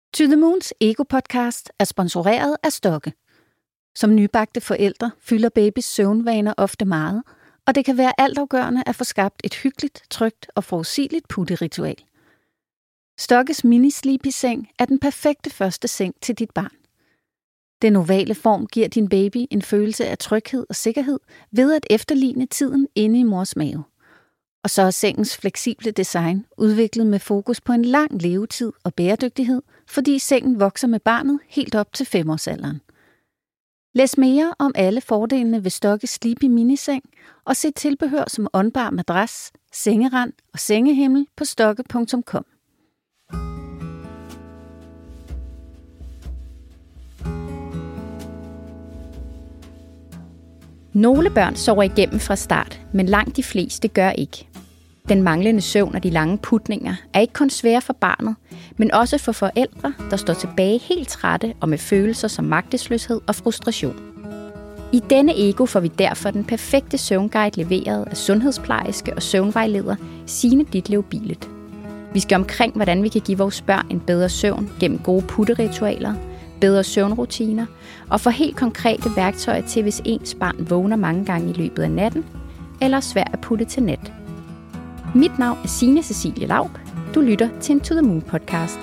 To the Moons Ego-podcast er sponsoreret af Stokke. Som nybagte forældre fylder babys søvnvaner ofte meget, og det kan være altafgørende at få skabt et hyggeligt, trygt og forudsigeligt putteritual. Stokkes mini-sleepy-seng er den perfekte første seng til dit barn. Den ovale form giver din baby en følelse af tryghed og sikkerhed ved at efterligne tiden inde i mors mave. Og så er sengens fleksible design udviklet med fokus på en lang levetid og bæredygtighed, fordi sengen vokser med barnet helt op til 5-årsalderen. Læs mere om alle fordelene ved Stokkes Sleepy Miniseng og se tilbehør som åndbar madras, sengerand og sengehimmel på stokke.com. Nogle børn sover igennem fra start, men langt de fleste gør ikke. Den manglende søvn og de lange putninger er ikke kun svære for barnet, men også for forældre, der står tilbage helt trætte og med følelser som magtesløshed og frustration. I denne Ego får vi derfor den perfekte søvnguide leveret af sundhedsplejerske og søvnvejleder Signe Ditlev Bielet. Vi skal omkring, hvordan vi kan give vores børn en bedre søvn gennem gode putteritualer, bedre søvnrutiner og få helt konkrete værktøjer til, hvis ens barn vågner mange gange i løbet af natten eller er svært at putte til net. Mit navn er Signe Cecilie Laub. Du lytter til en To the Moon podcast.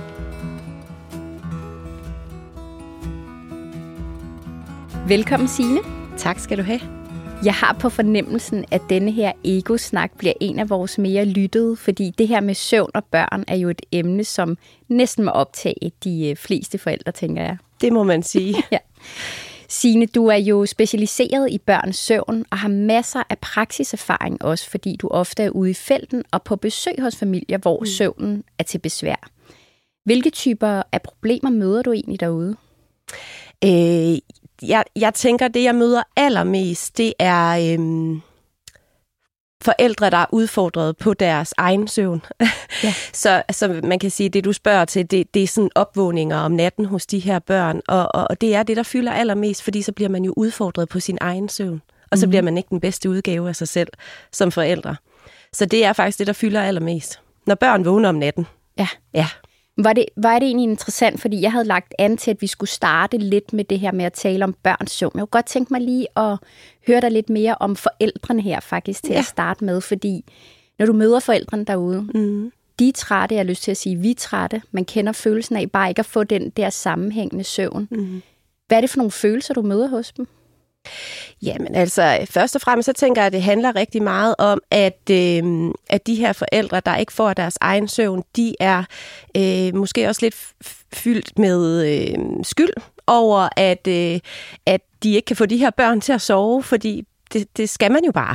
Velkommen, Signe. Tak skal du have. Jeg har på fornemmelsen, at denne her ego-snak bliver en af vores mere lyttede, fordi det her med søvn og børn er jo et emne, som næsten må optage de fleste forældre, tænker jeg. Det må man sige. Ja. Signe, du er jo specialiseret i børns søvn og har masser af praksiserfaring også, fordi du ofte er ude i felten og på besøg hos familier, hvor søvnen er til besvær. Hvilke typer af problemer møder du egentlig derude? Jeg tænker, det jeg møder allermest, det er forældre, der er udfordret på deres egen søvn. Ja. Så man kan sige, det du spørger til, det er sådan opvågninger om natten hos de her børn, og det er det, der fylder allermest, fordi så bliver man jo udfordret på sin egen søvn, og så bliver man ikke den bedste udgave af sig selv som forældre. Så det er faktisk det, der fylder allermest, når børn vågner om natten. Ja. Var det egentlig interessant, fordi jeg havde lagt an til, at vi skulle starte lidt med det her med at tale om børns søvn. Jeg kunne godt tænke mig lige at høre dig lidt mere om forældrene her faktisk til at starte med, fordi når du møder forældrene derude, de er trætte, jeg har lyst til at sige, vi er trætte. Man kender følelsen af bare ikke at få den der sammenhængende søvn. Hvad er det for nogle følelser, du møder hos dem? Jamen altså, først og fremmest så tænker jeg, at det handler rigtig meget om, at de her forældre, der ikke får deres egen søvn, de er måske også lidt fyldt med skyld over, at de ikke kan få de her børn til at sove, fordi det skal man jo bare.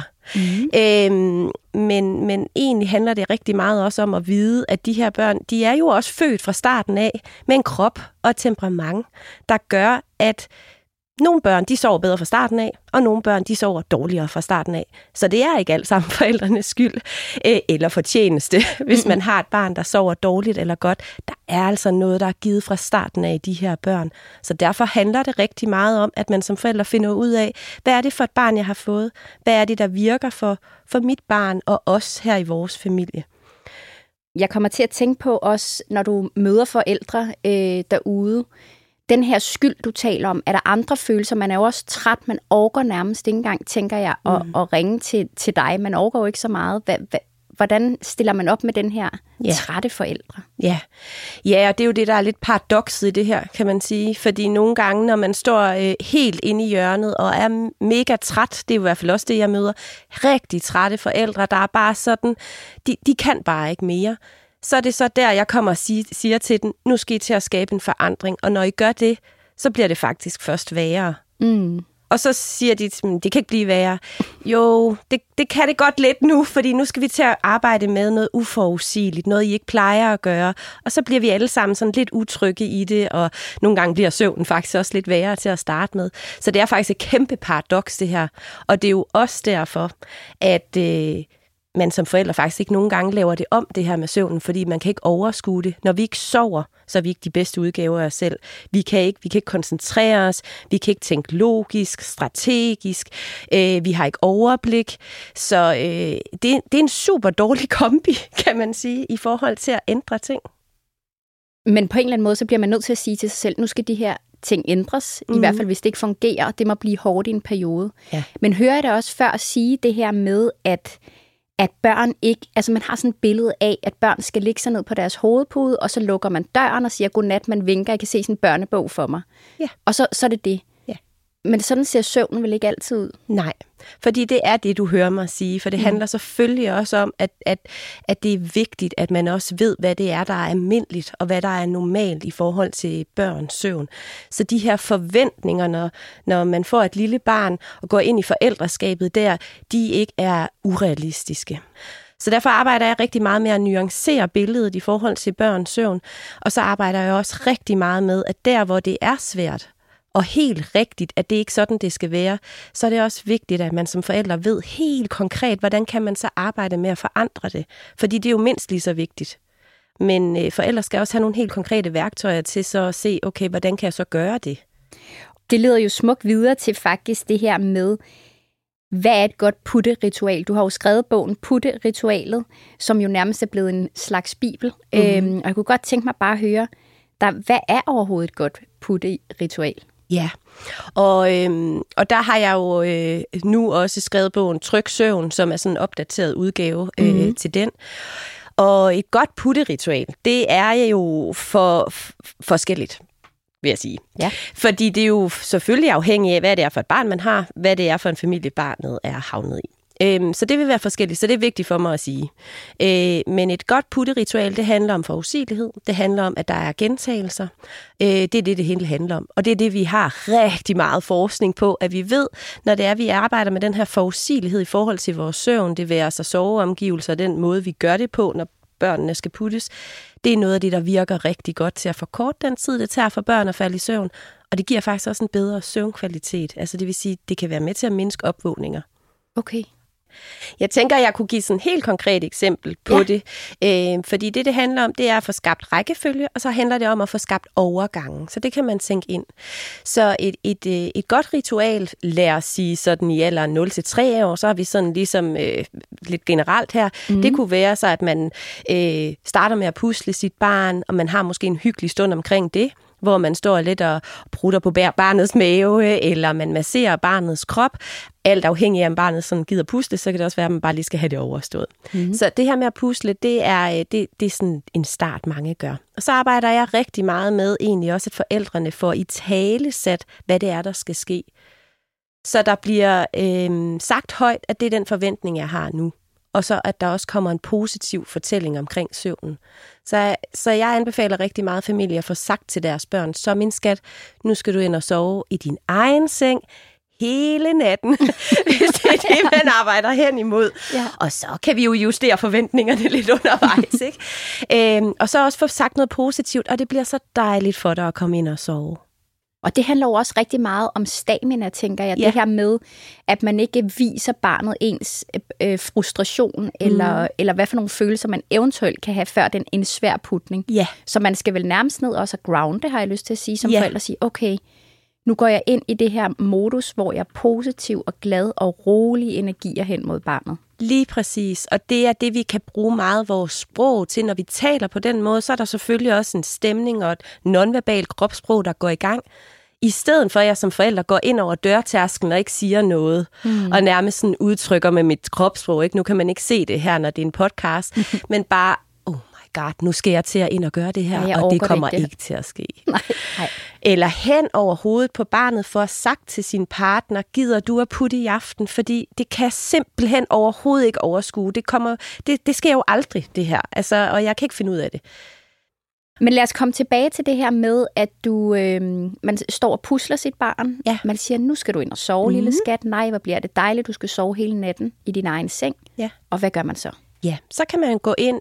Men egentlig handler det rigtig meget også om at vide, at de her børn, de er jo også født fra starten af med en krop og et temperament, der gør, at nogle børn, de sover bedre fra starten af, og nogle børn, de sover dårligere fra starten af. Så det er ikke alt sammen forældrenes skyld eller fortjeneste, hvis man har et barn, der sover dårligt eller godt. Der er altså noget, der er givet fra starten af de her børn. Så derfor handler det rigtig meget om, at man som forældre finder ud af, hvad er det for et barn, jeg har fået? Hvad er det, der virker for mit barn og os her i vores familie? Jeg kommer til at tænke på også, når du møder forældre derude, den her skyld, du taler om, er der andre følelser? Man er jo også træt, man orker nærmest ikke engang, tænker jeg, at ringe til dig. Man orker jo ikke så meget. Hvordan stiller man op med den her trætte forældre? Ja, og det er jo det, der er lidt paradokset i det her, kan man sige. Fordi nogle gange, når man står helt inde i hjørnet og er mega træt, det er jo i hvert fald også det, jeg møder, rigtig trætte forældre, der er bare sådan, de kan bare ikke mere. Så er det så der, jeg kommer og siger til den, nu skal I til at skabe en forandring, og når I gør det, så bliver det faktisk først værre. Og så siger de, det kan ikke blive værre. Jo, det kan det godt lidt nu, fordi nu skal vi til at arbejde med noget uforudsigeligt, noget I ikke plejer at gøre. Og så bliver vi alle sammen sådan lidt utrygge i det, og nogle gange bliver søvnen faktisk også lidt værre til at starte med. Så det er faktisk et kæmpe paradoks, det her. Og det er jo også derfor, at man som forældre faktisk ikke nogle gange laver det om, det her med søvnen, fordi man kan ikke overskue det. Når vi ikke sover, så er vi ikke de bedste udgaver af os selv. Vi kan ikke koncentrere os, vi kan ikke tænke logisk, strategisk, vi har ikke overblik. Så det er en super dårlig kombi, kan man sige, i forhold til at ændre ting. Men på en eller anden måde, så bliver man nødt til at sige til sig selv, nu skal de her ting ændres, i hvert fald hvis det ikke fungerer, det må blive hårdt i en periode. Ja. Men hører jeg det også før at sige det her med, at børn ikke, altså man har sådan et billede af, at børn skal ligge sig ned på deres hovedpude, og så lukker man døren og siger, godnat, man vinker, jeg kan se sådan en børnebog for mig. Ja. Og så er det det. Ja. Men sådan ser søvnen vel ikke altid ud? Nej, fordi det er det, du hører mig sige, for det handler selvfølgelig også om, at det er vigtigt, at man også ved, hvad det er, der er almindeligt, og hvad der er normalt i forhold til børns søvn. Så de her forventninger, når man får et lille barn og går ind i forældreskabet der, de ikke er urealistiske. Så derfor arbejder jeg rigtig meget med at nuancere billedet i forhold til børns søvn, og så arbejder jeg også rigtig meget med, at der, hvor det er svært, og helt rigtigt, at det ikke sådan, det skal være, så er det også vigtigt, at man som forældre ved helt konkret, hvordan kan man så arbejde med at forandre det. Fordi det er jo mindst lige så vigtigt. Men forældre skal også have nogle helt konkrete værktøjer til så at se, okay, hvordan kan jeg så gøre det? Det leder jo smukt videre til faktisk det her med, hvad er et godt putteritual? Du har jo skrevet bogen Putteritualet, som jo nærmest er blevet en slags bibel. Og jeg kunne godt tænke mig bare at høre, hvad er overhovedet et godt putteritual? Ja, og der har jeg jo nu også skrevet bogen Tryg Søvn, som er sådan en opdateret udgave til den. Og et godt putteritual, det er jo forskelligt, vil jeg sige. Ja. Fordi det er jo selvfølgelig afhængigt af, hvad det er for et barn, man har, hvad det er for en familie, barnet er havnet i. Så det vil være forskelligt, så det er vigtigt for mig at sige. Men et godt putteritual, det handler om forudsigelighed. Det handler om, at der er gentagelser. Det er det hele handler om. Og det er det, vi har rigtig meget forskning på, at vi ved, når det er, vi arbejder med den her forudsigelighed i forhold til vores søvn, det vil altså soveomgivelser, den måde, vi gør det på, når børnene skal puttes. Det er noget af det, der virker rigtig godt til at forkorte den tid, det tager for børn at falde i søvn. Og det giver faktisk også en bedre søvnkvalitet. Altså det vil sige, det kan være med til at mindske opvågninger. Okay. Jeg tænker, jeg kunne give sådan et helt konkret eksempel på det. Fordi det handler om, det er at få skabt rækkefølge, og så handler det om at få skabt overgangen. Så det kan man tænke ind. Så et godt ritual, lad os sige sådan i alderen 0-3 år, så har vi sådan ligesom lidt generelt her. Det kunne være så, at man starter med at pusle sit barn, og man har måske en hyggelig stund omkring det, hvor man står lidt og prutter på barnets mave, eller man masserer barnets krop. Alt afhængig af, om barnet sådan gider pusle, så kan det også være, at man bare lige skal have det overstået. Så det her med at pusle, det er sådan en start, mange gør. Og så arbejder jeg rigtig meget med egentlig også, at forældrene får i tale sat, hvad det er, der skal ske. Så der bliver sagt højt, at det er den forventning, jeg har nu. Og så at der også kommer en positiv fortælling omkring søvnen. Så jeg anbefaler rigtig meget familier at få sagt til deres børn, så min skat, nu skal du ind og sove i din egen seng hele natten, hvis det er det, man arbejder hen imod. Ja. Og så kan vi jo justere forventningerne lidt undervejs, ikke? Og så også få sagt noget positivt, og det bliver så dejligt for dig at komme ind og sove. Og det handler jo også rigtig meget om stamina, tænker jeg. Ja. Det her med, at man ikke viser barnet ens frustration, eller hvad for nogle følelser, man eventuelt kan have, før den en svær putning. Ja. Så man skal vel nærmest ned også grounde, har jeg lyst til at sige, som forældre sige, okay, nu går jeg ind i det her modus, hvor jeg er positiv og glad og rolig energier hen mod barnet. Lige præcis, og det er det, vi kan bruge meget vores sprog til, når vi taler på den måde. Så er der selvfølgelig også en stemning og et nonverbalt kropssprog, der går i gang. I stedet for, at jeg som forælder går ind over dørtærsklen og ikke siger noget, og nærmest sådan udtrykker med mit kropssprog. Ikke? Nu kan man ikke se det her, når det er en podcast, men bare, oh my god, nu skal jeg til at ind og gøre det her, og det kommer ikke til at ske. Nej. Eller hen over hovedet på barnet for at sagt til sin partner, gider du at putte i aften, fordi det kan simpelthen overhovedet ikke overskue. Det sker jo aldrig, det her, altså, og jeg kan ikke finde ud af det. Men lad os komme tilbage til det her med, at man står og pusler sit barn. Ja. Man siger, nu skal du ind og sove, lille skat. Nej, hvor bliver det dejligt, du skal sove hele natten i din egen seng. Ja. Og hvad gør man så? Ja, så kan man gå ind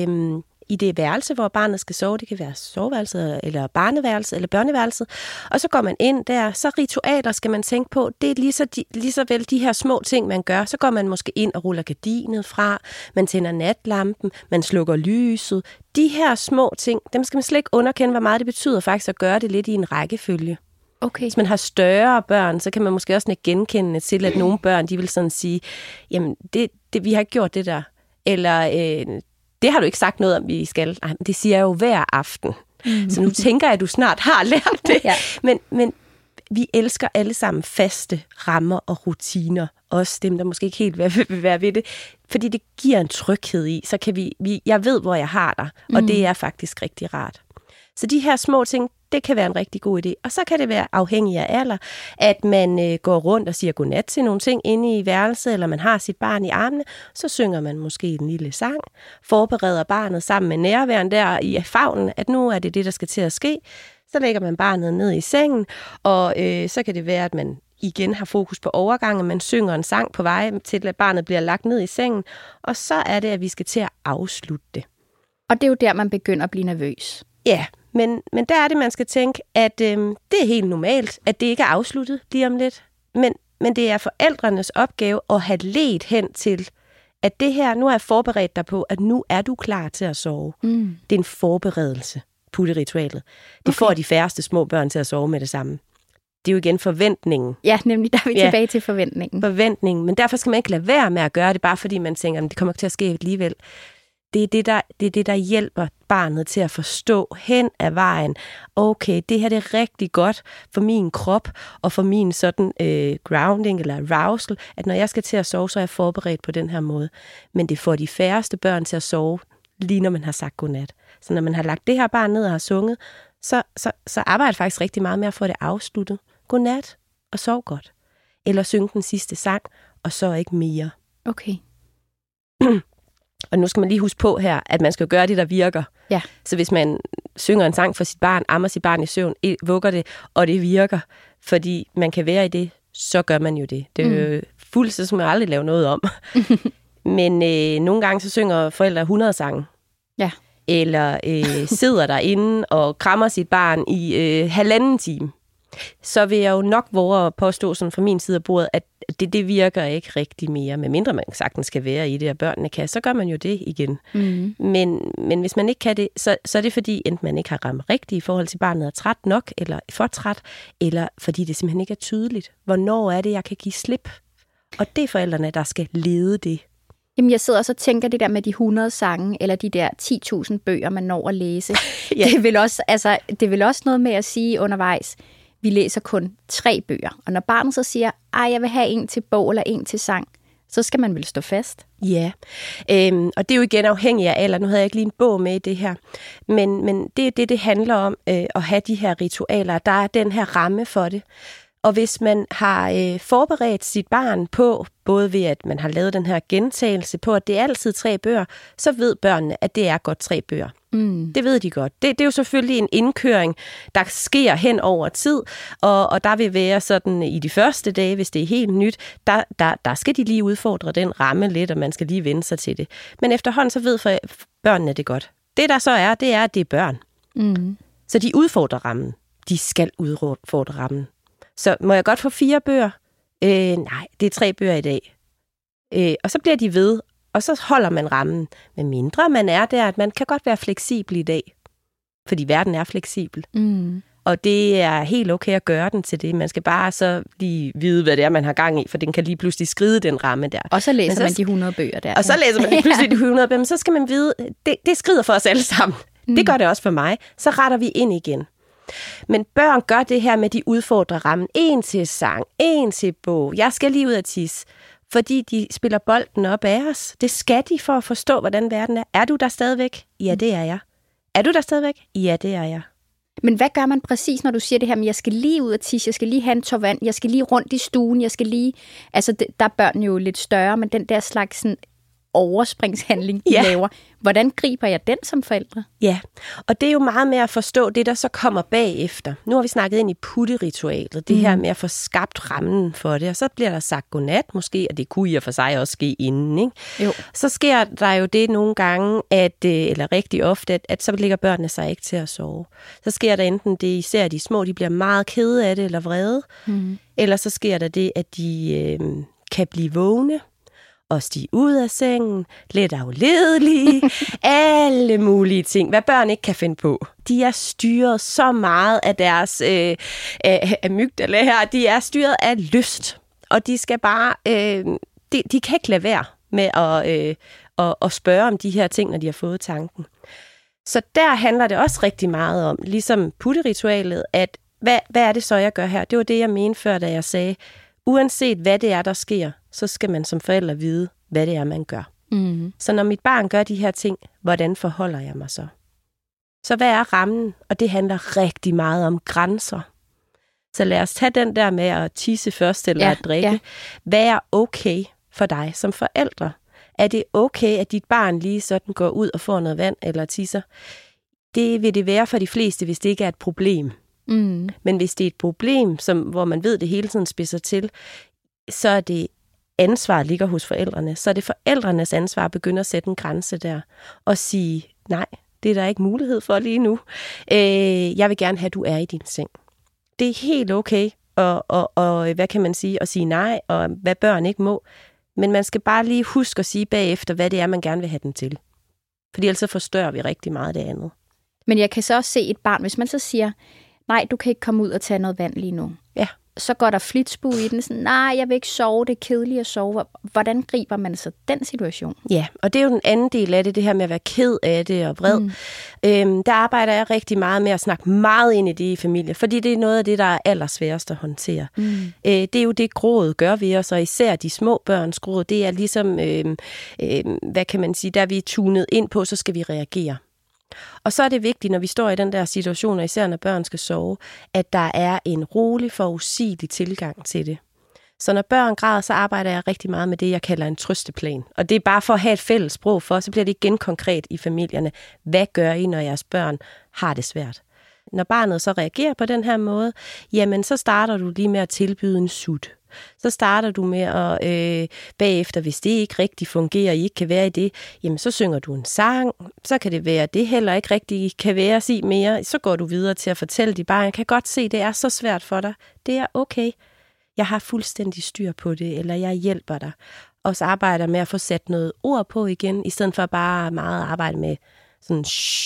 i det værelse, hvor barnet skal sove. Det kan være soveværelset, eller barneværelset, eller børneværelset. Og så går man ind der. Så ritualer skal man tænke på. Det er lige så vel de her små ting, man gør. Så går man måske ind og ruller gardinet fra. Man tænder natlampen. Man slukker lyset. De her små ting, dem skal man slet ikke underkende, hvor meget det betyder faktisk at gøre det lidt i en rækkefølge. Okay. Hvis man har større børn, så kan man måske også ikke genkende til, at nogle børn, de vil sådan sige, jamen, vi har ikke gjort det der. Eller det har du ikke sagt noget om, vi skal. Nej, men det siger jeg jo hver aften. Så nu tænker jeg, at du snart har lært det. Ja. Men vi elsker alle sammen faste rammer og rutiner. Også dem, der måske ikke helt vil være ved det. Fordi det giver en tryghed i. Så kan jeg ved, hvor jeg har dig. Og det er faktisk rigtig rart. Så de her små ting, det kan være en rigtig god idé. Og så kan det være afhængig af alder, at man går rundt og siger godnat til nogle ting inde i værelset, eller man har sit barn i armene, så synger man måske en lille sang, forbereder barnet sammen med nærværen der i favnen, at nu er det det, der skal til at ske. Så lægger man barnet ned i sengen, og så kan det være, at man igen har fokus på overgangen, man synger en sang på vej til, at barnet bliver lagt ned i sengen, og så er det, at vi skal til at afslutte det. Og det er jo der, man begynder at blive nervøs. Ja, men der er det, man skal tænke, at det er helt normalt, at det ikke er afsluttet lige om lidt. Men det er forældrenes opgave at have ledt hen til, at det her, nu er jeg forberedt dig på, at nu er du klar til at sove. Det er en forberedelse, putteritualet. Det får de færreste små børn til at sove med det samme. Det er jo igen forventningen. Ja, nemlig der er vi tilbage til forventningen. Forventningen, men derfor skal man ikke lade være med at gøre det, bare fordi man tænker, at det kommer ikke til at ske alligevel. Det er det, der hjælper barnet til at forstå hen ad vejen. Okay, det her det er rigtig godt for min krop og for min sådan grounding eller arousal, at når jeg skal til at sove, så er jeg forberedt på den her måde. Men det får de færreste børn til at sove, lige når man har sagt godnat. Så når man har lagt det her barn ned og har sunget, så arbejder jeg faktisk rigtig meget med at få det afsluttet. Godnat og sov godt. Eller synge den sidste sang, og så ikke mere. Okay. Og nu skal man lige huske på her, at man skal gøre det, der virker. Ja. Så hvis man synger en sang for sit barn, ammer sit barn i søvn, vugger det, og det virker, fordi man kan være i det, så gør man jo det. Det er jo fuldt, så skal man aldrig lave noget om. Men nogle gange så synger forældre 100 sange. Ja. Eller sidder derinde og krammer sit barn i 1,5 time. Så vil jeg jo nok våge at påstå sådan fra min side af bordet, at det virker ikke rigtig mere, medmindre man sagtens skal være i det, og børnene kan, så gør man jo det igen. Men hvis man ikke kan det, så er det fordi, enten man ikke har ramt rigtigt i forhold til barnet er træt nok, eller for træt, eller fordi det simpelthen ikke er tydeligt. Hvornår er det, jeg kan give slip? Og det er forældrene, der skal lede det. Jamen, jeg sidder også og tænker det der med de 100 sange, eller de der 10.000 bøger, man når at læse. Ja. Det er vel også noget med at sige undervejs, vi læser kun 3 bøger. Og når barnet så siger, jeg vil have en til bog eller en til sang, så skal man vel stå fast. Ja, og det er jo igen afhængigt af alder. Nu havde jeg ikke lige en bog med i det her. Men det er det handler om, at have de her ritualer. Der er den her ramme for det. Og hvis man har forberedt sit barn på, både ved at man har lavet den her gentagelse på, at det er altid 3 bøger, så ved børnene, at det er godt 3 bøger. Det ved de godt. Det er jo selvfølgelig en indkøring, der sker hen over tid, og der vil være sådan i de første dage, hvis det er helt nyt, der skal de lige udfordre den ramme lidt, og man skal lige vende sig til det. Men efterhånden så ved børnene det godt. Det der så er, det er, at det er børn. Så de udfordrer rammen. De skal udfordre rammen. Så må jeg godt få 4 bøger? Nej, det er 3 bøger i dag. Og så bliver de ved, og så holder man rammen. Men mindre man er der, at man kan godt være fleksibel i dag. Fordi verden er fleksibel. Og det er helt okay at gøre den til det. Man skal bare så lige vide, hvad det er, man har gang i, for den kan lige pludselig skride den ramme der. Og så læser man de 100 bøger der. Og så læser man pludselig de 100 bøger, men så skal man vide, det skrider for os alle sammen. Det gør det også for mig. Så retter vi ind igen. Men børn gør det her med, de udfordrer rammen. En til sang, en til bog. Jeg skal lige ud af tisse, fordi de spiller bolden op af os. Det skal de for at forstå, hvordan verden er. Er du der stadigvæk? Ja, det er jeg. Er du der stadigvæk? Ja, det er jeg. Men hvad gør man præcis, når du siger det her med, jeg skal lige ud af tisse, jeg skal lige have en tår vand, jeg skal lige rundt i stuen, jeg skal lige... Altså, der er børn jo lidt større, men den der slags sådan overspringshandling, de laver. Hvordan griber jeg den som forældre? Ja, og det er jo meget med at forstå det, der så kommer bagefter. Nu har vi snakket ind i putteritualet, det her med at få skabt rammen for det, og så bliver der sagt godnat måske, og det kunne i og for sig også ske inden, ikke? Jo. Så sker der jo det nogle gange, eller rigtig ofte, at så ligger børnene sig ikke til at sove. Så sker der enten det, især de små, de bliver meget kede af det, eller vrede, eller så sker der det, at de kan blive vågne, og stige ud af sengen, lidt afledelige, alle mulige ting, hvad børn ikke kan finde på. De er styret så meget af deres amygdala her, de er styret af lyst, og de skal bare, de kan ikke lade være med at spørge om de her ting, når de har fået tanken. Så der handler det også rigtig meget om, ligesom putteritualet, at hvad er det så, jeg gør her? Det var det, jeg mente før, da jeg sagde, uanset hvad det er, der sker, så skal man som forælder vide, hvad det er, man gør. Mm. Så når mit barn gør de her ting, hvordan forholder jeg mig så? Så hvad er rammen? Og det handler rigtig meget om grænser. Så lad os tage den der med at tisse først eller at drikke. Ja. Hvad er okay for dig som forældre? Er det okay, at dit barn lige sådan går ud og får noget vand eller tisser? Det vil det være for de fleste, hvis det ikke er et problem. Mm. Men hvis det er et problem, hvor man ved, det hele tiden spidser til, så er det ansvaret ligger hos forældrene. Så er det forældrenes ansvar at begynde at sætte en grænse der og sige, nej, det er der ikke mulighed for lige nu. Jeg vil gerne have, at du er i din seng. Det er helt okay og hvad kan man sige, at sige nej, og hvad børn ikke må. Men man skal bare lige huske at sige bagefter, hvad det er, man gerne vil have den til. Fordi ellers så forstørrer vi rigtig meget det andet. Men jeg kan så også se et barn, hvis man så siger, nej, du kan ikke komme ud og tage noget vand lige nu. Ja. Så går der flitsbue i den, sådan, nej, jeg vil ikke sove, det er kedeligt at sove. Hvordan griber man så den situation? Ja, og det er jo den anden del af det her med at være ked af det og vred. Der arbejder jeg rigtig meget med at snakke meget ind i det i familie, fordi det er noget af det, der er allersværest at håndtere. Det er jo det, gråd gør ved os, og især de små børns gråd, det er ligesom, hvad kan man sige, der vi er tunet ind på, så skal vi reagere. Og så er det vigtigt, når vi står i den der situation, og især når børn skal sove, at der er en rolig, forudsigelig tilgang til det. Så når børn græder, så arbejder jeg rigtig meget med det, jeg kalder en trøsteplan. Og det er bare for at have et fælles sprog for, så bliver det igen konkret i familierne. Hvad gør I, når jeres børn har det svært? Når barnet så reagerer på den her måde, jamen så starter du lige med at tilbyde en sut. Så starter du med at bagefter, hvis det ikke rigtig fungerer, I ikke kan være i det, jamen så synger du en sang, så kan det være, at det heller ikke rigtig kan være at sige mere, så går du videre til at fortælle dit barn, jeg kan godt se, det er så svært for dig, det er okay, jeg har fuldstændig styr på det, eller jeg hjælper dig, og så arbejder med at få sat noget ord på igen, i stedet for bare meget at arbejde med sådan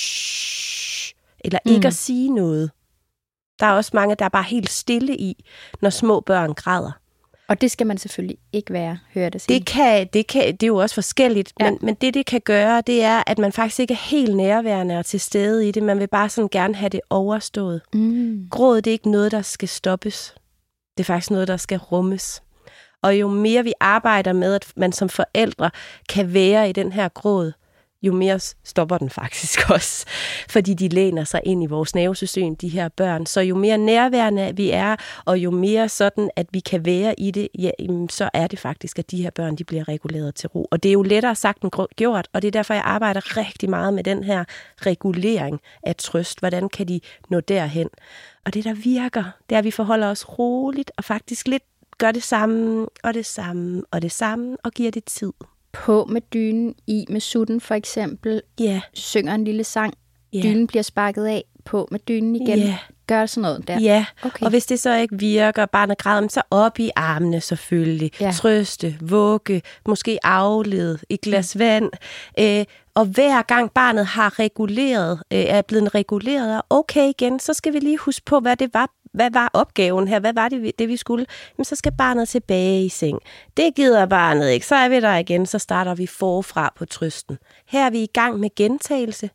shh, eller ikke at sige noget. Der er også mange, der er bare helt stille i, når små børn græder. Og det skal man selvfølgelig ikke være, hører det sige. Det er jo også forskelligt, ja. men det kan gøre, det er, at man faktisk ikke er helt nærværende og til stede i det. Man vil bare sådan gerne have det overstået. Gråd, det er ikke noget, der skal stoppes. Det er faktisk noget, der skal rummes. Og jo mere vi arbejder med, at man som forældre kan være i den her gråd, jo mere stopper den faktisk også. Fordi de læner sig ind i vores nervesystem, de her børn. Så jo mere nærværende vi er, og jo mere sådan, at vi kan være i det, ja, så er det faktisk, at de her børn, de bliver reguleret til ro. Og det er jo lettere sagt end gjort, og det er derfor, jeg arbejder rigtig meget med den her regulering af trøst. Hvordan kan de nå derhen? Og det, der virker, det er, at vi forholder os roligt, og faktisk lidt gør det samme, og det samme, og det samme, og giver det tid. På med dynen, i med sutten for eksempel, synger en lille sang, dynen bliver sparket af, på med dynen igen, gør sådan noget der. Ja, okay. Og hvis det så ikke virker, barnet græder, så op i armene selvfølgelig, trøste, vugge, måske aflede, et glas vand, og hver gang barnet har reguleret, er blevet reguleret, og okay igen, så skal vi lige huske på, hvad det var. Hvad var opgaven her? Hvad var det vi skulle? Jamen, så skal barnet tilbage i seng. Det gider barnet ikke. Så er vi der igen. Så starter vi forfra på trøsten. Her er vi i gang med gentagelse.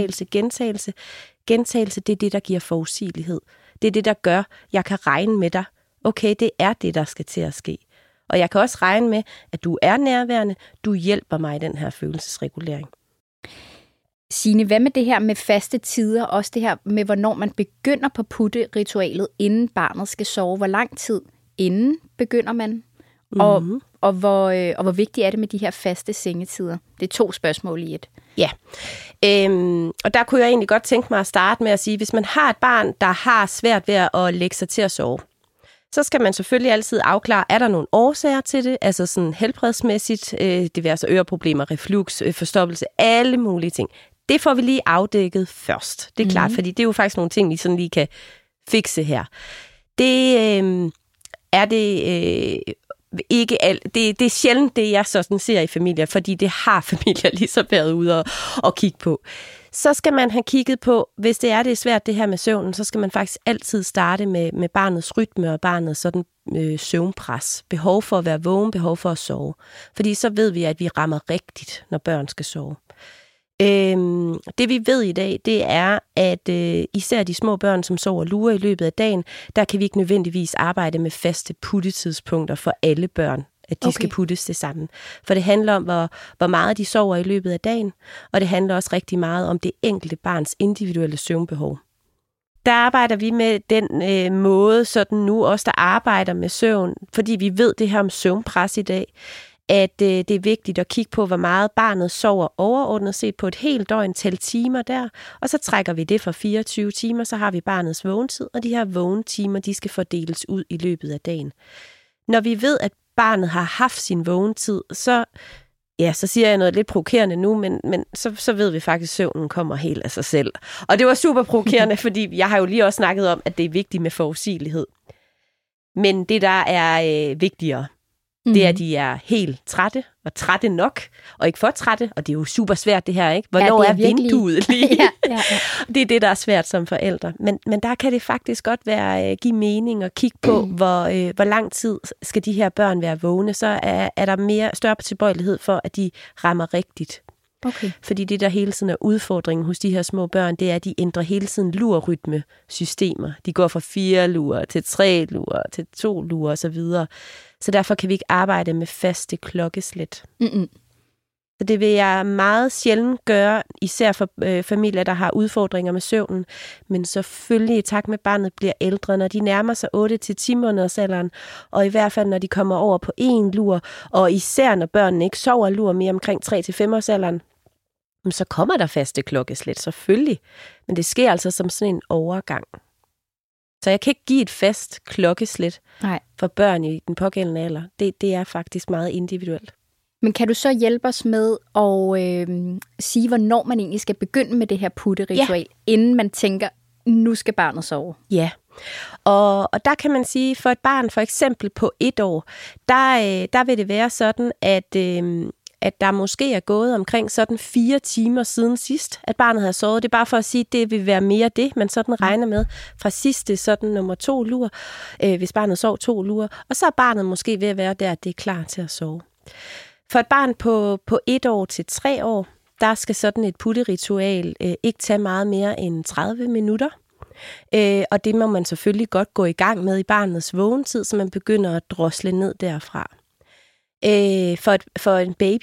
Gentagelse, det er det, der giver forudsigelighed. Det er det, der gør, jeg kan regne med dig. Okay, det er det, der skal til at ske. Og jeg kan også regne med, at du er nærværende. Du hjælper mig i den her følelsesregulering. Signe, hvad med det her med faste tider? Også det her med, hvornår man begynder på putteritualet, inden barnet skal sove. Hvor lang tid inden begynder man? Og hvor vigtigt er det med de her faste sengetider? Det er 2 spørgsmål i et. Ja, og der kunne jeg egentlig godt tænke mig at starte med at sige, hvis man har et barn, der har svært ved at lægge sig til at sove, så skal man selvfølgelig altid afklare, er der nogle årsager til det, altså sådan helbredsmæssigt, det vil altså øreproblemer, reflux, forstoppelse, alle mulige ting. Det får vi lige afdækket først. Det er klart, fordi det er jo faktisk nogle ting, vi sådan lige kan fikse her. Det er det ikke alt. Det er sjældent, det jeg sådan ser i familier, fordi det har familier ligesom været ude og kigge på. Så skal man have kigget på, hvis det er svært det her med søvnen, så skal man faktisk altid starte med barnets rytme og barnets sådan søvnpres. Behov for at være vågen, behov for at sove. Fordi så ved vi, at vi rammer rigtigt, når børn skal sove. Det vi ved i dag, det er, at især de små børn, som sover lurer i løbet af dagen, der kan vi ikke nødvendigvis arbejde med faste puttetidspunkter for alle børn, at de skal puttes det sammen. For det handler om, hvor meget de sover i løbet af dagen, og det handler også rigtig meget om det enkelte barns individuelle søvnbehov. Der arbejder vi med den måde, sådan nu også der arbejder med søvn, fordi vi ved det her om søvnpres i dag, at det er vigtigt at kigge på, hvor meget barnet sover overordnet set på et helt døgn, tælle timer der, og så trækker vi det for 24 timer, så har vi barnets vågentid, og de her vågentimer, de skal fordeles ud i løbet af dagen. Når vi ved, at barnet har haft sin vågentid, så siger jeg noget lidt provokerende nu, men så ved vi faktisk, at søvnen kommer helt af sig selv. Og det var super provokerende, fordi jeg har jo lige også snakket om, at det er vigtigt med forudsigelighed. Men det, der er vigtigere, det er, at de er helt trætte, og trætte nok, og ikke for trætte, og det er jo super svært det her, ikke? Hvornår er vinduet lige? Ja. Det er det, der er svært som forældre. Men der kan det faktisk godt give mening at kigge på, hvor lang tid skal de her børn være vågne, så er der større tilbøjelighed for, at de rammer rigtigt. Okay. Fordi det, der hele tiden er udfordringen hos de her små børn, det er, at de ændrer hele tiden lurrytmesystemer. De går fra 4 lurer til 3 lurer til 2 lurer osv. Så derfor kan vi ikke arbejde med faste klokkeslæt. Så det vil jeg meget sjældent gøre, især for familier, der har udfordringer med søvnen. Men selvfølgelig i takt med, barnet bliver ældre, når de nærmer sig 8-10 måneders alderen, og i hvert fald når de kommer over på 1 lur, og især når børnene ikke sover lur mere omkring 3-5 års alderen, så kommer der faste klokkeslæt, selvfølgelig. Men det sker altså som sådan en overgang. Så jeg kan ikke give et fast klokkeslæt for børn i den pågældende alder. Det er faktisk meget individuelt. Men kan du så hjælpe os med at sige, hvornår man egentlig skal begynde med det her putteritual, inden man tænker, nu skal barnet sove? Ja, og der kan man sige, for et barn for eksempel på 1 år, der vil det være sådan, at der måske er gået omkring sådan 4 timer siden sidst, at barnet har sovet. Det er bare for at sige, at det vil være mere det, man sådan regner med fra sidste sådan nummer 2 lur, hvis barnet sov 2 lurer. Og så er barnet måske ved at være der, at det er klar til at sove. For et barn på 1 år til 3 år, der skal sådan et putteritual ikke tage meget mere end 30 minutter. Og det må man selvfølgelig godt gå i gang med i barnets vågentid, så man begynder at drosle ned derfra. For en baby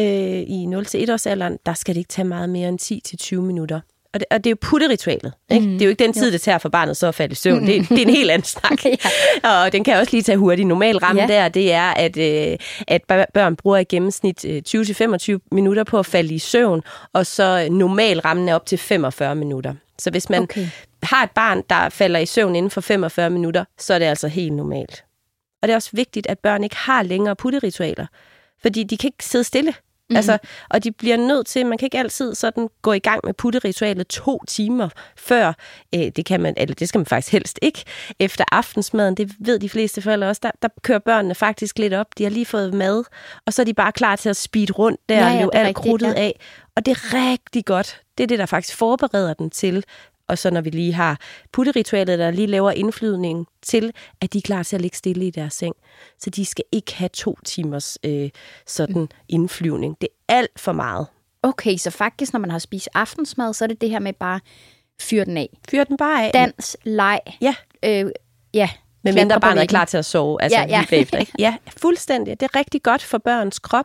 i 0-1 års alderen, der skal det ikke tage meget mere end 10-20 minutter. Og det er jo putteritualet. Ikke? Det er jo ikke den tid, det tager for barnet så at falde i søvn. Det er en helt anden snak. Og den kan også lige tage hurtigt. Normal ramme der, det er, at børn bruger i gennemsnit 20-25 minutter på at falde i søvn, og så normal rammen er op til 45 minutter. Så hvis man har et barn, der falder i søvn inden for 45 minutter, så er det altså helt normalt. Og det er også vigtigt, at børn ikke har længere putteritualer, fordi de kan ikke sidde stille. Altså, og de bliver nødt til, man kan ikke altid sådan gå i gang med putteritualet 2 timer før, det skal man faktisk helst ikke, efter aftensmaden. Det ved de fleste forældre også. Der kører børnene faktisk lidt op. De har lige fået mad, og så er de bare klar til at speede rundt der og løbe alt krudtet af. Og det er rigtig godt. Det er det, der faktisk forbereder dem til. Og så når vi lige har putteritualet, der lige laver indflyvning til, at de er klar til at ligge stille i deres seng. Så de skal ikke have 2 timers sådan indflyvning. Det er alt for meget. Okay, så faktisk, når man har spist aftensmad, så er det det her med bare fyre den af. Fyre den bare af. Dans, leg. Ja. Men mindre barnet er klar til at sove, altså lige bagefter, ikke? Ja, fuldstændig. Det er rigtig godt for børns krop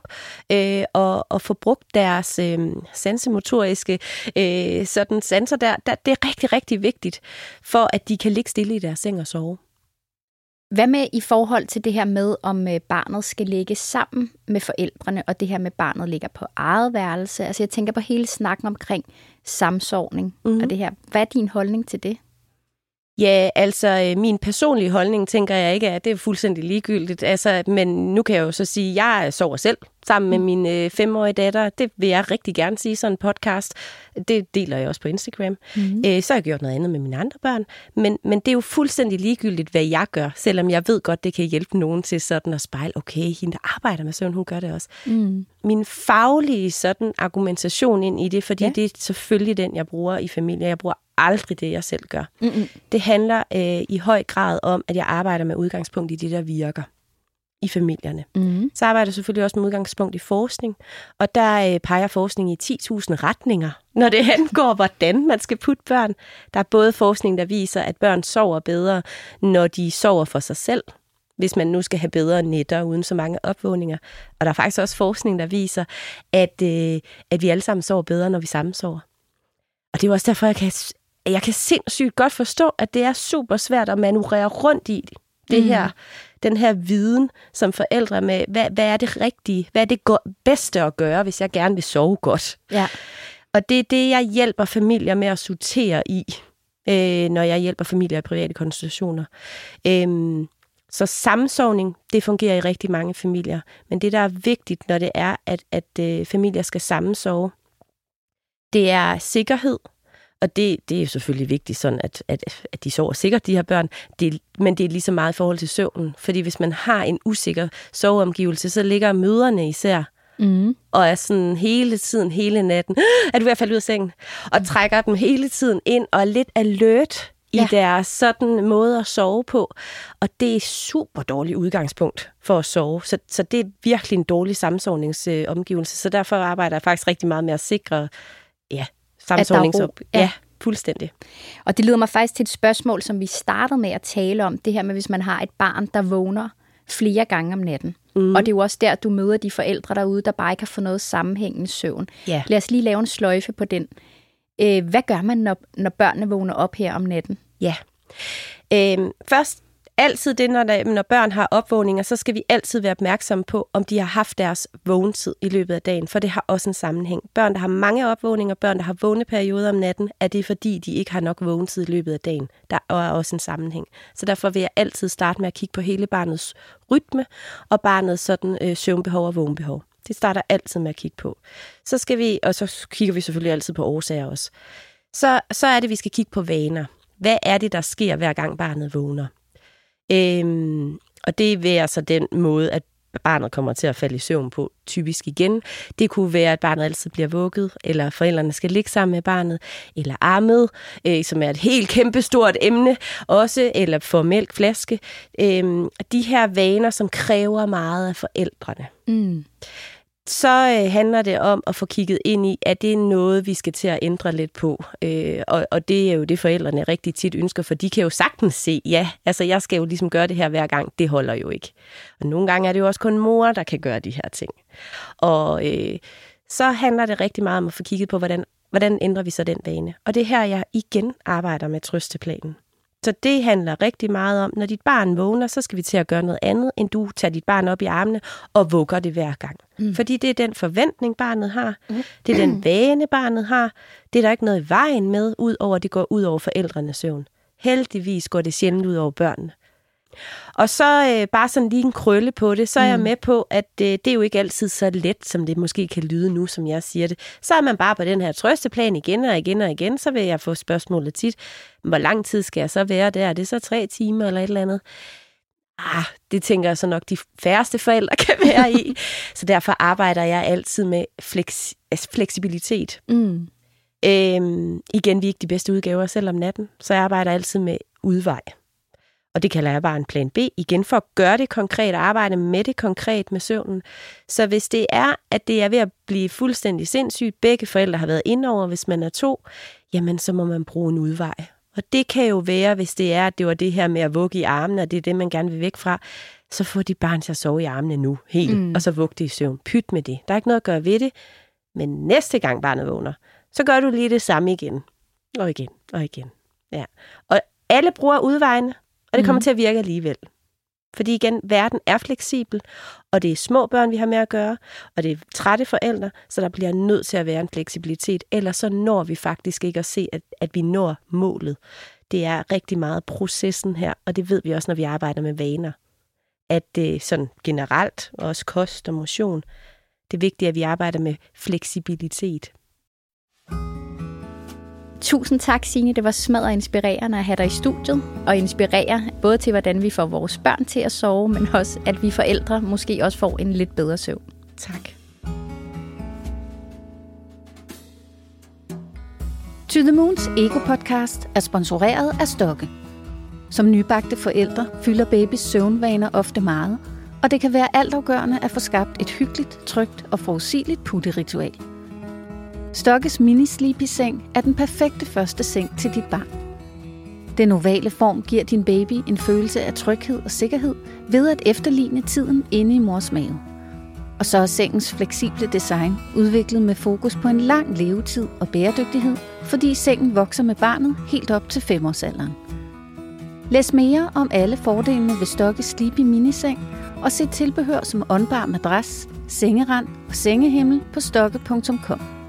at få brugt deres sansemotoriske sådan sanser der. Det er rigtig, rigtig vigtigt, for at de kan ligge stille i deres seng og sove. Hvad med i forhold til det her med, om barnet skal ligge sammen med forældrene, og det her med, barnet ligger på eget værelse? Altså jeg tænker på hele snakken omkring samsovning og det her. Hvad er din holdning til det? Ja, altså min personlige holdning, tænker jeg ikke, at det er fuldstændig ligegyldigt. Altså, men nu kan jeg jo så sige, at jeg sover selv sammen med min 5-årige datter. Det vil jeg rigtig gerne sige, sådan en podcast. Det deler jeg også på Instagram. Så har jeg gjort noget andet med mine andre børn. Men det er jo fuldstændig ligegyldigt, hvad jeg gør, selvom jeg ved godt, det kan hjælpe nogen til sådan at spejle, okay, hende der arbejder med søvn, hun gør det også. Min faglige sådan argumentation ind i det, fordi det er selvfølgelig den, jeg bruger i familie. Jeg bruger aldrig det, jeg selv gør. Det handler i høj grad om, at jeg arbejder med udgangspunkt i det, der virker. i familierne. Så arbejder jeg selvfølgelig også med udgangspunkt i forskning, og der peger forskning i 10.000 retninger, når det angår, hvordan man skal putte børn. Der er både forskning, der viser, at børn sover bedre, når de sover for sig selv, hvis man nu skal have bedre nætter uden så mange opvågninger. Og der er faktisk også forskning, der viser, at vi alle sammen sover bedre, når vi sammensover. Og det er også derfor, jeg kan sindssygt godt forstå, at det er super svært at manøvrere rundt i det her, den her viden som forældre med, hvad er det rigtige, hvad er det bedste at gøre, hvis jeg gerne vil sove godt. Ja. Og det er det, jeg hjælper familier med at sortere i, når jeg hjælper familier i private konsultationer. Så sammensovning, det fungerer i rigtig mange familier. Men det, der er vigtigt, når det er, at familier skal sammensove, det er sikkerhed. Og det er jo selvfølgelig vigtigt, sådan at de sover sikkert, de her børn. Men det er lige så meget i forhold til søvnen. Fordi hvis man har en usikker soveomgivelse, så ligger mødrene især og er sådan hele tiden, hele natten, er du ved at falde ud af sengen? Og trækker dem hele tiden ind og er lidt alert i deres sådan måde at sove på. Og det er super dårligt udgangspunkt for at sove. Så det er virkelig en dårlig sammensovningsomgivelse. Så derfor arbejder jeg faktisk rigtig meget med at sikre sammensovningsopgivelse. Ja, fuldstændig. Og det leder mig faktisk til et spørgsmål, som vi startede med at tale om. Det her med, hvis man har et barn, der vågner flere gange om natten. Og det er jo også der, du møder de forældre derude, der bare ikke har fået noget sammenhængende søvn. Yeah. Lad os lige lave en sløjfe på den. Hvad gør man, når børnene vågner op her om natten? Ja. Først altid det, når børn har opvågninger, så skal vi altid være opmærksomme på, om de har haft deres vågentid i løbet af dagen, for det har også en sammenhæng. Børn, der har mange opvågninger, børn, der har vågne perioder om natten, er det fordi, de ikke har nok vågentid i løbet af dagen. Der er også en sammenhæng. Så derfor vil jeg altid starte med at kigge på hele barnets rytme og barnets sådan, søvnbehov og vågenbehov. Det starter altid med at kigge på. Så kigger vi selvfølgelig altid på årsager også. Så er det, vi skal kigge på vaner. Hvad er det, der sker, hver gang barnet vågner? Og det er altså den måde, at barnet kommer til at falde i søvn på typisk igen. Det kunne være, at barnet altid bliver vugget, eller forældrene skal ligge sammen med barnet, eller ammet, som er et helt kæmpestort emne også, eller få mælkflaske. De her vaner, som kræver meget af forældrene. Så handler det om at få kigget ind i, at det er noget, vi skal til at ændre lidt på. Og det er jo det, forældrene rigtig tit ønsker, for de kan jo sagtens se, ja, altså jeg skal jo ligesom gøre det her hver gang. Det holder jo ikke. Og nogle gange er det jo også kun mor, der kan gøre de her ting. Og så handler det rigtig meget om at få kigget på, hvordan ændrer vi så den vane. Og det er her, jeg igen arbejder med trøsteplanen. Så det handler rigtig meget om, når dit barn vågner, så skal vi til at gøre noget andet, end du tager dit barn op i armene og vugger det hver gang. Fordi det er den forventning, barnet har. Det er den vane, barnet har. Det er der ikke noget i vejen med, udover det går ud over forældrenes søvn. Heldigvis går det sjældent ud over børnene. Og så bare sådan lige en krølle på det, så er jeg med på, at det er jo ikke altid så let, som det måske kan lyde nu, som jeg siger det. Så er man bare på den her trøsteplan igen og igen og igen, så vil jeg få spørgsmålet tit, hvor lang tid skal jeg så være der? Er det så 3 timer eller et eller andet? Det tænker jeg så nok, de færreste forældre kan være i. Så derfor arbejder jeg altid med fleksibilitet. Igen, vi er ikke de bedste udgaver selv om natten, så jeg arbejder altid med udvej. Og det kalder jeg bare en plan B, igen for at gøre det konkret, arbejde med det konkret med søvnen. Så hvis det er, at det er ved at blive fuldstændig sindssygt, begge forældre har været inde over, hvis man er 2, jamen så må man bruge en udvej. Og det kan jo være, hvis det er, at det var det her med at vugge i armene, og det er det, man gerne vil væk fra, så får de barn til at sove i armene nu, helt, og så vugge det i søvn. Pyt med det. Der er ikke noget at gøre ved det, men næste gang barnet vågner, så gør du lige det samme igen. Og igen, og igen. Ja. Og alle bruger udvejene, og det kommer til at virke alligevel. Fordi igen, verden er fleksibel, og det er små børn, vi har med at gøre, og det er trætte forældre, så der bliver nødt til at være en fleksibilitet, ellers så når vi faktisk ikke at se, at vi når målet. Det er rigtig meget processen her, og det ved vi også, når vi arbejder med vaner. At det sådan generelt, også kost og motion, det er vigtigt, at vi arbejder med fleksibilitet. Tusind tak, Signe. Det var smadret inspirerende at have dig i studiet, og inspirere både til, hvordan vi får vores børn til at sove, men også, at vi forældre måske også får en lidt bedre søvn. Tak. To the Moons Ego-podcast er sponsoreret af Stokke. Som nybagte forældre fylder babys søvnvaner ofte meget, og det kan være altafgørende at få skabt et hyggeligt, trygt og forudsigeligt putteritual. Stokkes mini-sleepy-seng er den perfekte første seng til dit barn. Den ovale form giver din baby en følelse af tryghed og sikkerhed ved at efterligne tiden inde i mors mave. Og så er sengens fleksible design udviklet med fokus på en lang levetid og bæredygtighed, fordi sengen vokser med barnet helt op til 5-årsalderen. Læs mere om alle fordelene ved Stokkes Sleepy Miniseng og se tilbehør som åndbar madras, sengerand og sengehimmel på stokke.com.